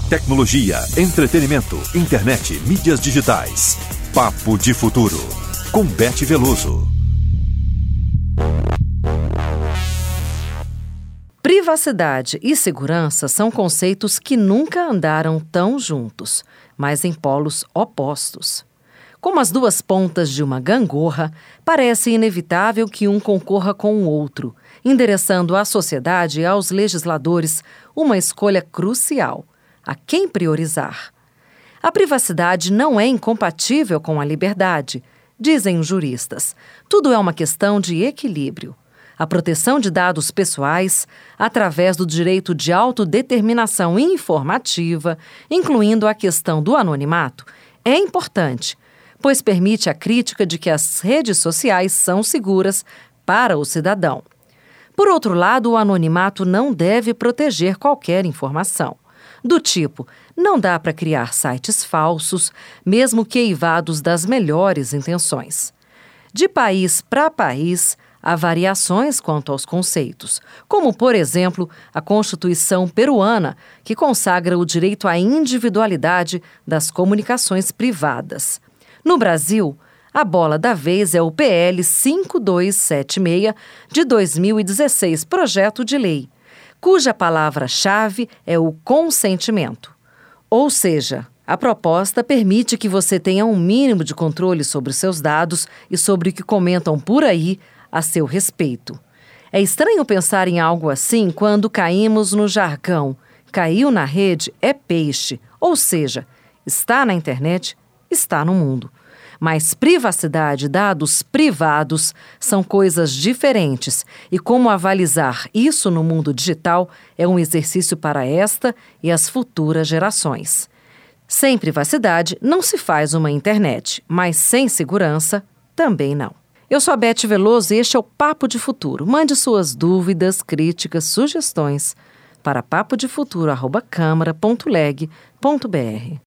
Tecnologia, entretenimento, internet, mídias digitais. Papo de Futuro, com Beth Veloso. Privacidade e segurança são conceitos que nunca andaram tão juntos, mas em polos opostos. Como as duas pontas de uma gangorra, parece inevitável que um concorra com o outro, endereçando à sociedade e aos legisladores uma escolha crucial: a quem priorizar. A privacidade não é incompatível com a liberdade, dizem os juristas. Tudo é uma questão de equilíbrio. A proteção de dados pessoais, através do direito de autodeterminação informativa, incluindo a questão do anonimato, é importante, pois permite a crítica de que as redes sociais são seguras para o cidadão. Por outro lado, o anonimato não deve proteger qualquer informação. Do tipo, não dá para criar sites falsos, mesmo que eivados das melhores intenções. De país para país, há variações quanto aos conceitos, como, por exemplo, a Constituição peruana, que consagra o direito à individualidade das comunicações privadas. No Brasil, a bola da vez é o PL 5276 de 2016, projeto de lei, cuja palavra-chave é o consentimento. Ou seja, a proposta permite que você tenha um mínimo de controle sobre os seus dados e sobre o que comentam por aí a seu respeito. É estranho pensar em algo assim quando caímos no jargão "caiu na rede é peixe", ou seja, está na internet, está no mundo. Mas privacidade e dados privados são coisas diferentes e como avalizar isso no mundo digital é um exercício para esta e as futuras gerações. Sem privacidade não se faz uma internet, mas sem segurança também não. Eu sou a Beth Veloso e este é o Papo de Futuro. Mande suas dúvidas, críticas, sugestões para papodefuturo@câmara.leg.br.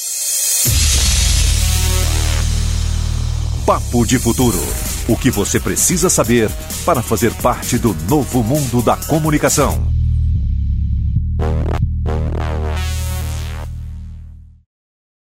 Papo de Futuro. O que você precisa saber para fazer parte do novo mundo da comunicação.